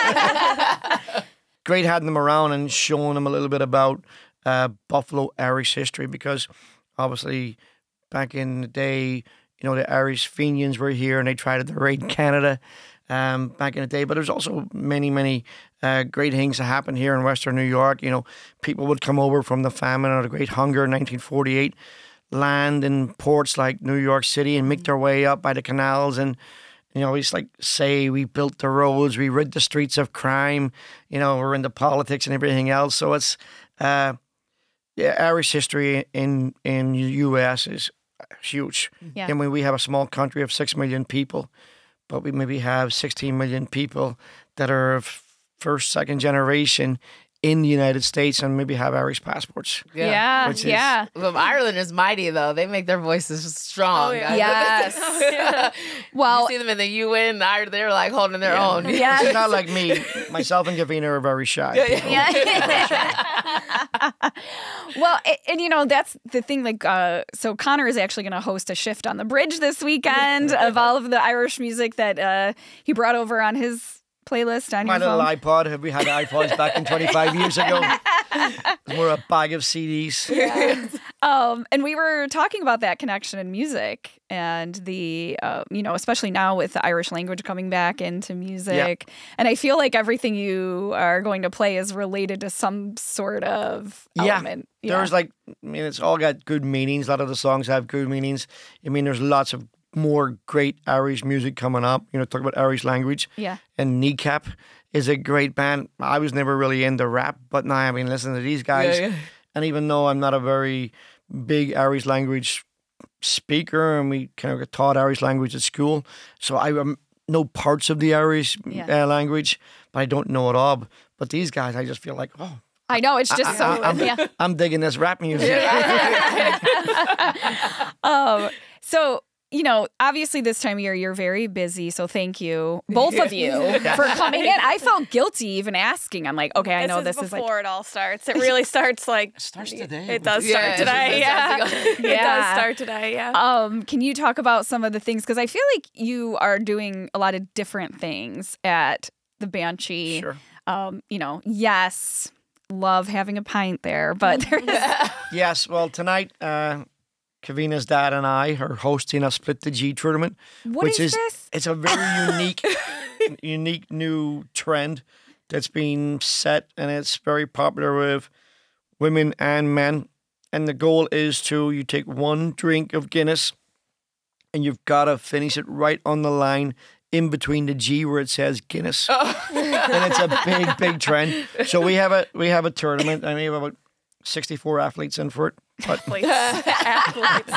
Great having them around and showing them a little bit about uh, Buffalo Irish history, because obviously back in the day, you know, the Irish Fenians were here and they tried to raid Canada um, back in the day. But there's also many, many uh, great things that happened here in Western New York. You know, people would come over from the famine or the Great Hunger in nineteen forty-eight, land in ports like New York City, and make their way up by the canals. And, you know, it's like, say, we built the roads, we rid the streets of crime, you know, we're into politics and everything else. So it's, uh, yeah, Irish history in, in the U S is huge. Yeah. I mean, we have a small country of six million people, but we maybe have sixteen million people that are of first, second generation in the United States and maybe have Irish passports. Yeah, yeah. Which is, yeah. Well, Ireland is mighty, though. They make their voices strong. Oh, yeah. Yes. Oh, yeah. Well, you see them in the U N, they're like holding their yeah. own. Yeah. It's not like me. Myself and Gavina are very shy. Yeah, yeah. Well, and, and you know, that's the thing. Like, uh, so Connor is actually going to host a shift on the bridge this weekend of all of the Irish music that uh, he brought over on his playlist on My your little phone. iPod. Have we had iPods back in twenty-five years ago? We're a bag of C Ds. Yeah. Um, and we were talking about that connection in music and the, uh, you know, especially now with the Irish language coming back into music. Yeah. And I feel like everything you are going to play is related to some sort of element. Yeah. There's like, I mean, it's all got good meanings. A lot of the songs have good meanings. I mean, there's lots of more great Irish music coming up. You know, talk about Irish language. Yeah. And Kneecap is a great band. I was never really into rap, but now I've been listening to these guys. Yeah, yeah. And even though I'm not a very big Irish language speaker, and we kind of got taught Irish language at school, so I um, know parts of the Irish yeah. uh, language, but I don't know it all. But these guys, I just feel like, oh, I know, it's just I, so, I, I'm, yeah. I'm digging this rap music. um, so you know, obviously this time of year you're very busy, so thank you, both of you, for coming in. I felt guilty even asking. I'm like, okay, I this know is this is like before it all starts. It really starts like It starts today. It does Yeah, start today. it Yeah, does it does Yeah. start today. Yeah. Um, can you talk about some of the things? Because I feel like you are doing a lot of different things at the Banshee. Sure. Um, you know, yes, love having a pint there, but there's Yes, well, tonight, uh, Kavina's dad and I are hosting a Split the G tournament. what which is is this? It's a very unique, unique new trend that's been set, and it's very popular with women and men. And the goal is to you take one drink of Guinness, and you've got to finish it right on the line in between the G where it says Guinness, and it's a big, big trend. So we have a we have a tournament, and we have about sixty-four athletes in for it. But Athletes. Athletes.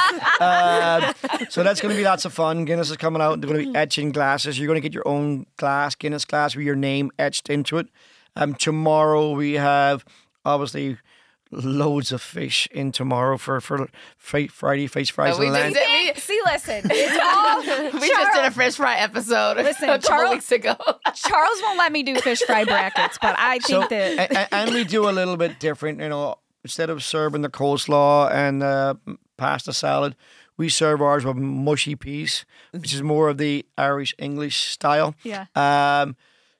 uh, so that's going to be lots of fun. Guinness is coming out. They're going to be etching glasses. You're going to get your own glass, Guinness glass, with your name etched into it. Um, tomorrow we have obviously loads of fish in tomorrow for for Fa- Friday Face Fries Oh, we and just Land. did- we- See, listen, it's all We just did a fish fry episode Listen, a couple Charles- weeks ago. Charles won't let me do fish fry brackets, but I think So, that a- a- and we do a little bit different. You know, instead of serving the coleslaw and uh, pasta salad, we serve ours with mushy peas, which is more of the Irish English style. yeah. Um,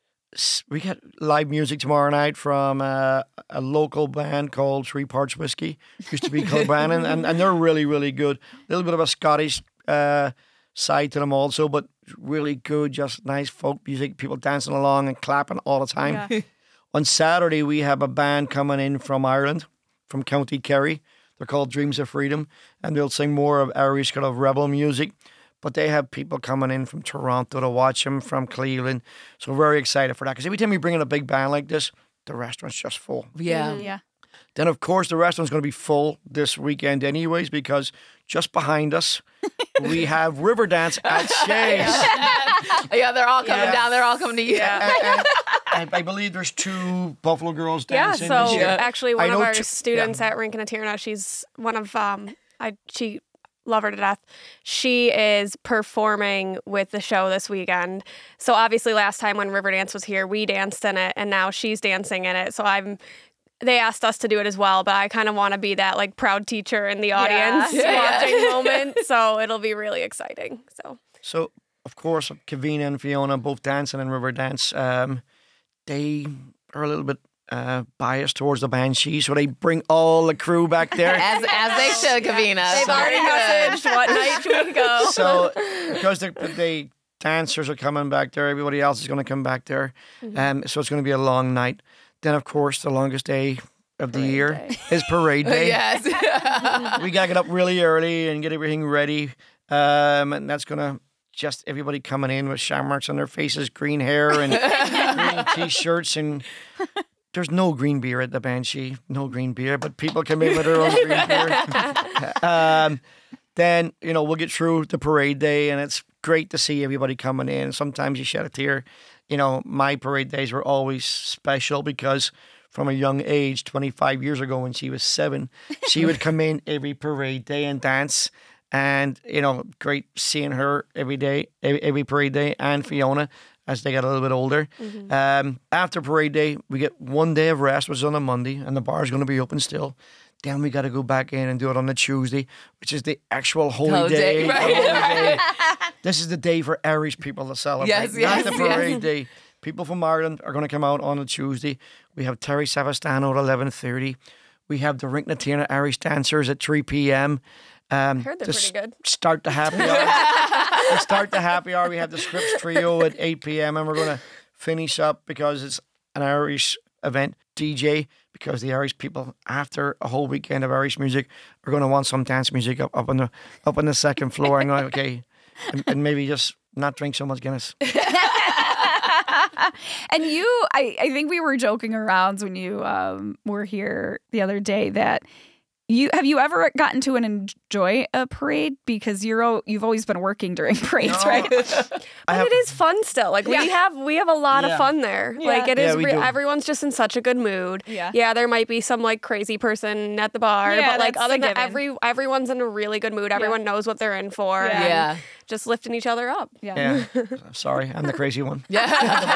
s- we got live music tomorrow night from uh, a local band called Three Parts Whiskey. Used to be called Brandon, and, and they're really, really good. A little bit of a Scottish uh, side to them also, but really good, just nice folk music, people dancing along and clapping all the time. Yeah. On Saturday, we have a band coming in from Ireland, from County Kerry. They're called Dreams of Freedom, and they'll sing more of Irish kind of rebel music. But they have people coming in from Toronto to watch them, from Cleveland. So we're very excited for that. Because every time we bring in a big band like this, the restaurant's just full. Yeah. Yeah. Then, of course, the restaurant's going to be full this weekend anyways, because just behind us, we have River Dance at Shay's. Yeah, they're all coming Yeah. down. They're all coming to you. And- and I, I believe there's two Buffalo girls Yeah, dancing so this year. actually I one of know our two- students yeah. at Rincon and Tierna, she's one of um I she love her to death. She is performing with the show this weekend. So obviously last time when Riverdance was here, we danced in it, and now she's dancing in it. So I'm they asked us to do it as well, but I kind of want to be that like proud teacher in the audience Yeah. watching moment. So it'll be really exciting. So So, of course, Kavina and Fiona both dancing in River Dance. Um, they are a little bit uh, biased towards the Banshee, so they bring all the crew back there. As as they should, Kavina. they've already messaged what night should we go. So, because the, the dancers are coming back there, everybody else is going to come back there. Um, so it's going to be a long night. Then, of course, the longest day of the year day. is parade day. Yes. We got to get up really early and get everything ready. Um, and that's going to just everybody coming in with shamrocks on their faces, green hair and green t-shirts. And there's no green beer at the Banshee, no green beer, but people come in with their own green beer. Um, then, you know, we'll get through the parade day, and it's great to see everybody coming in. Sometimes you shed a tear. You know, my parade days were always special because from a young age, twenty-five years ago when she was seven, she would come in every parade day and dance. And, you know, great seeing her every day, every, every parade day, and Fiona as they got a little bit older. Mm-hmm. Um, after parade day, we get one day of rest, which is on a Monday, and the bar's going to be open still. Then we got to go back in and do it on the Tuesday, which is the actual holy Holy day. day, the right, holy right. day. This is the day for Irish people to celebrate, Yes, not yes, the yes. parade day. People from Ireland are going to come out on a Tuesday. We have Terry Savastano at eleven thirty. We have the Rincon and Tierna Irish Dancers at three p.m. Um, I heard they're to pretty good. Start the happy hour. To start the happy hour, we have the Scripps Trio at eight p.m. and we're going to finish up because it's an Irish event. D J, because the Irish people, after a whole weekend of Irish music, are going to want some dance music up, up on the up on the second floor. And going, okay, and, and maybe just not drink so much Guinness. And you, I, I think we were joking around when you um, were here the other day that You have you ever gotten to an enjoy a parade because you're o- you've always been working during parades, No. right? But have- it is fun still. Like we Yeah. have we have a lot Yeah. of fun there. Yeah. Like it Yeah, is we re- do. everyone's just in such a good mood. Yeah. Yeah, there might be some like crazy person at the bar, Yeah, but like that's other a than given. every everyone's in a really good mood. Everyone knows what they're in for. Yeah. and Yeah. Just lifting each other up. Yeah. Sorry, I'm the crazy one. Yeah.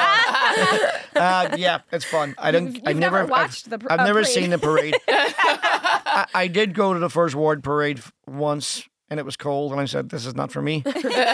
Uh, yeah, it's fun. I don't. You've I've never never watched I've, the par- I've a never parade. seen the parade. I, I did go to the first ward parade f- once, and it was cold, and I said, "This is not for me."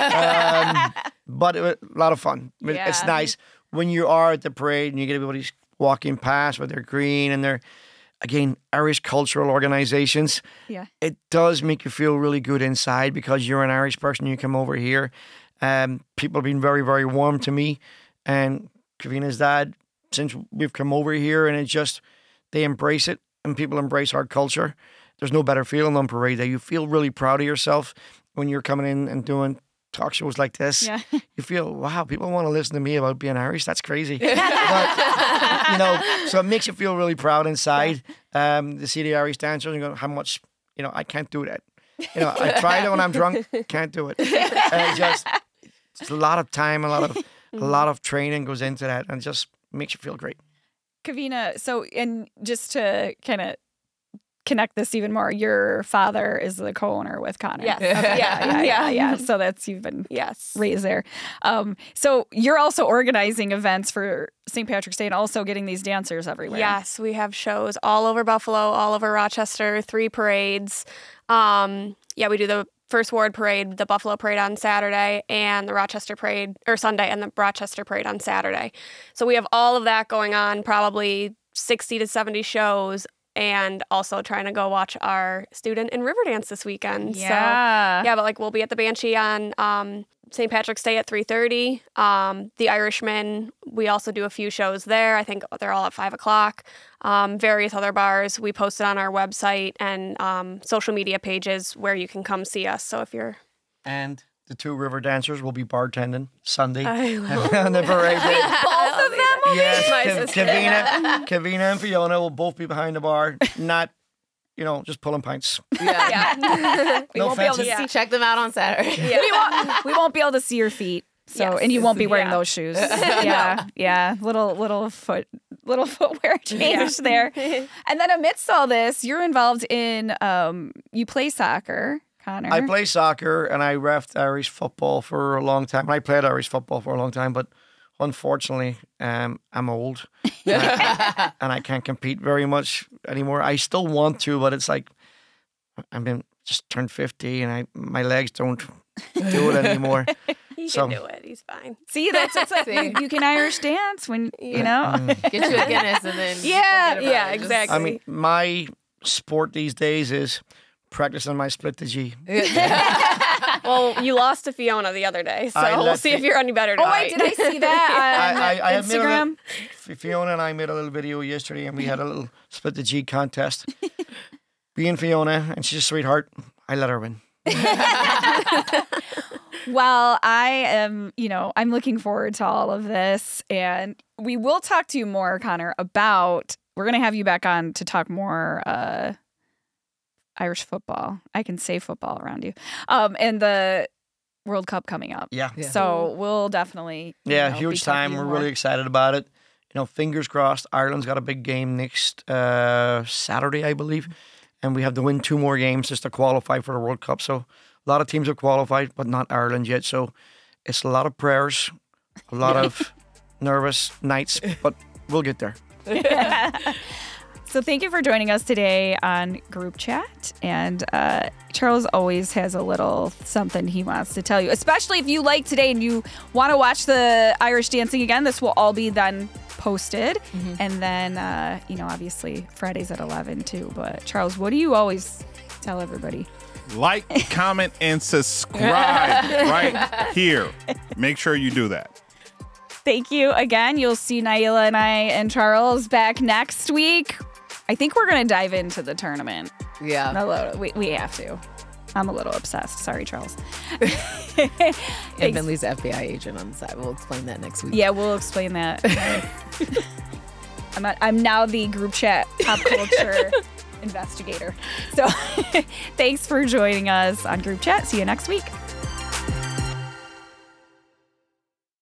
um, but it was a lot of fun. It- It's Yeah. nice when you are at the parade and you get everybody walking past with their green and their, again, Irish cultural organizations. Yeah. It does make you feel really good inside because you're an Irish person. You come over here. Um, people have been very, very warm to me, and Kavina's dad, since we've come over here, and it's just they embrace it, and people embrace our culture. There's no better feeling on parade day. You feel really proud of yourself when you're coming in and doing talk shows like this. Yeah. You feel, wow, people want to listen to me about being Irish. That's crazy. But, you know, so it makes you feel really proud inside um, to see the Irish dancers and go, how much, you know, I can't do that. You know, I tried it when I'm drunk, can't do it. And just, it's a lot of time, a lot of, a lot of training goes into that, and it just makes you feel great. Kavina, so and just to kind of connect this even more, your father is the co-owner with Connor. Yes. Okay. Yeah, yeah, yeah, Yeah. yeah. So that's you've been Yes. raised there. Um, so you're also organizing events for Saint Patrick's Day and also getting these dancers everywhere. Yes, we have shows all over Buffalo, all over Rochester, three parades. Um, yeah, we do the First Ward Parade, the Buffalo Parade on Saturday, and the Rochester Parade, or Sunday, and the Rochester Parade on Saturday. So we have all of that going on, probably sixty to seventy shows, and also trying to go watch our student in Riverdance this weekend. Yeah. So, yeah, but like we'll be at the Banshee on um, Saint Patrick's Day at three thirty. Um, the Irishman, we also do a few shows there. I think they're all at five o'clock. Um, various other bars. We post it on our website and um, social media pages where you can come see us. So if you're... And the two river dancers will be bartending Sunday I love on the parade day. both of them will Yes, My Kav- sister. Kavina, Kavina and Fiona will both be behind the bar, not, you know, just pulling pints. Yeah. Yeah. We No won't be able to fancy- see. Check them out on Saturday. Yeah. We won't. We won't be able to see your feet. So Yes. and you won't be wearing Yeah. those shoes. Yeah, yeah. Little little foot little footwear change there. And then amidst all this, you're involved in um you play soccer, Connor. I play soccer and I reffed Irish football for a long time. I played Irish football for a long time, but unfortunately, um, I'm old and I, and I can't compete very much anymore. I still want to, but it's like I've been just turned fifty and I my legs don't do it anymore. He So- can do it. He's fine. See, that's it's like See. you can Irish dance when you know. Mm. Get you a Guinness and then Yeah, forget about yeah, it. Just- exactly. I mean, my sport these days is practicing my split to G. Well, you lost to Fiona the other day, so I we'll let see Fi- if you're any better Oh tonight. wait, did I see that on I- I- I have made a little- Instagram? F- Fiona and I made a little video yesterday, and we had a little split the G contest. Being Fiona, and she's a sweetheart, I let her win. Well, I am, you know, I'm looking forward to all of this. And we will talk to you more, Connor, about, we're going to have you back on to talk more uh, Irish football. I can say football around you. Um, and the World Cup coming up. Yeah, Yeah. So we'll definitely. you yeah, know, be huge talking time. to you We're more. really excited about it. You know, fingers crossed. Ireland's got a big game next uh, Saturday, I believe, and we have to win two more games just to qualify for the World Cup. So a lot of teams have qualified, but not Ireland yet. So it's a lot of prayers, a lot of nervous nights, but we'll get there. So thank you for joining us today on Group Chat. And uh, Charles always has a little something he wants to tell you, especially if you like today and you want to watch the Irish dancing again. This will all be then posted. Mm-hmm. And then, uh, you know, obviously Fridays at eleven too. But Charles, what do you always tell everybody? Like, comment, and subscribe right here. Make sure you do that. Thank you again. You'll see Naila and I and Charles back next week. I think we're going to dive into the tournament. Yeah. A little, we, we have to. I'm a little obsessed. Sorry, Charles. And Thanks. Bentley's the F B I agent on the side. We'll explain that next week. Yeah, we'll explain that. I'm, not, I'm now the Group Chat pop culture investigator. So thanks for joining us on Group Chat. See you next week.